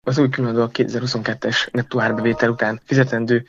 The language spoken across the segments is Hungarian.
Az új különadó a 2022-es nettó árbevétel után fizetendő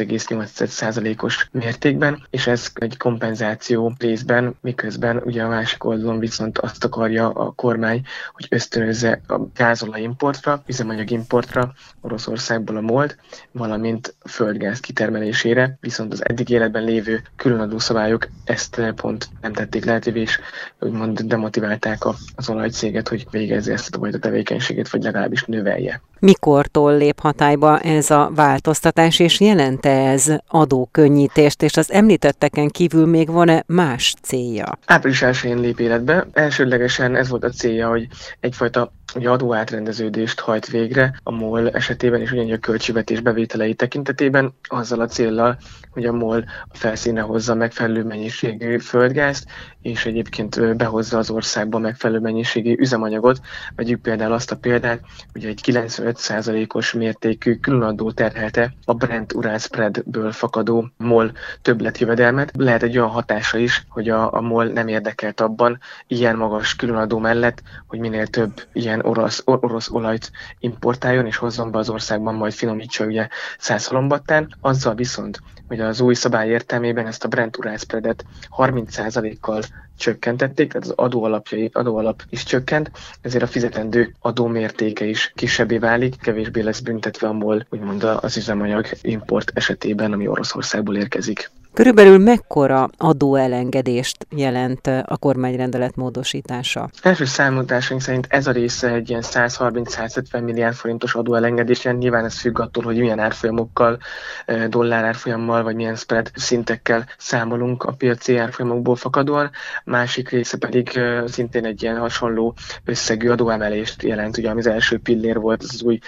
2,8%-os mértékben, és ez egy kompenzáció részben, miközben ugye a másik oldalon viszont azt akarja a kormány, hogy ösztönözze a gázolaj importra, üzemanyag importra Oroszországból a MOL-t, valamint a földgáz kitermelésére, viszont az eddig életben lévő különadó szabályok ezt pont nem tették lehetővé, és úgymond demotiválták az olajcéget, hogy végezze ezt a fajta tevékenységét, vagy legalábbis növelje. Mikortól lép hatályba ez a változtatás, és jelent-e ez adókönnyítést, és az említetteken kívül még van-e más célja? Április 1-én lép életbe. Elsődlegesen ez volt a célja, hogy egyfajta adóátrendeződést hajt végre a MOL esetében, és ugyanígy a költségvetés bevételei tekintetében, azzal a céllal, hogy a MOL a felszínre hozza megfelelő mennyiségű földgázt, és egyébként behozza az országba megfelelő mennyiségű üzemanyagot. Vegyük például azt a példát, hogy egy 95%-os mértékű különadó terhelte a Brent-Urál spreadből fakadó MOL többletjövedelmet. Lehet egy olyan hatása is, hogy a MOL nem érdekelt abban, ilyen magas különadó mellett, hogy minél több ilyen orosz olajt importáljon és hozzon be az országban, majd finomítsa ugye Szászhalombattán. Azzal viszont, hogy az új szabály értelmében ezt a Brent-Urál spreadet 30%-kal csökkentették, tehát az adóalap is csökkent, ezért a fizetendő adómértéke is kisebbé válik, kevésbé lesz büntetve a MOL, úgymond az üzemanyag import esetében, ami Oroszországból érkezik. Körülbelül mekkora adóelengedést jelent a kormányrendelet módosítása? Első számításaink szerint ez a része egy ilyen 130-150 milliárd forintos adóelengedés, nyilván ez függ attól, hogy milyen árfolyamokkal, dollár árfolyammal, vagy milyen spread szintekkel számolunk a piaci árfolyamokból fakadóan. Másik része pedig szintén egy ilyen hasonló összegű adóemelést jelent, ugye ami az első pillér volt, az új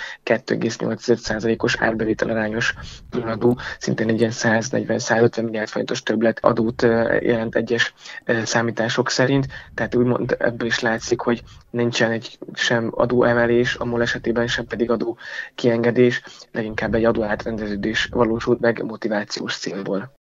2,8%-os árbevétel arányos különadó, szintén egy ilyen 140-150 milliárd forintos többlet adót jelent egyes számítások szerint, tehát úgymond ebből is látszik, hogy nincsen sem adóemelés, a MOL esetében sem pedig adó kiengedés, leginkább egy adóátrendeződés valósult meg motivációs célból.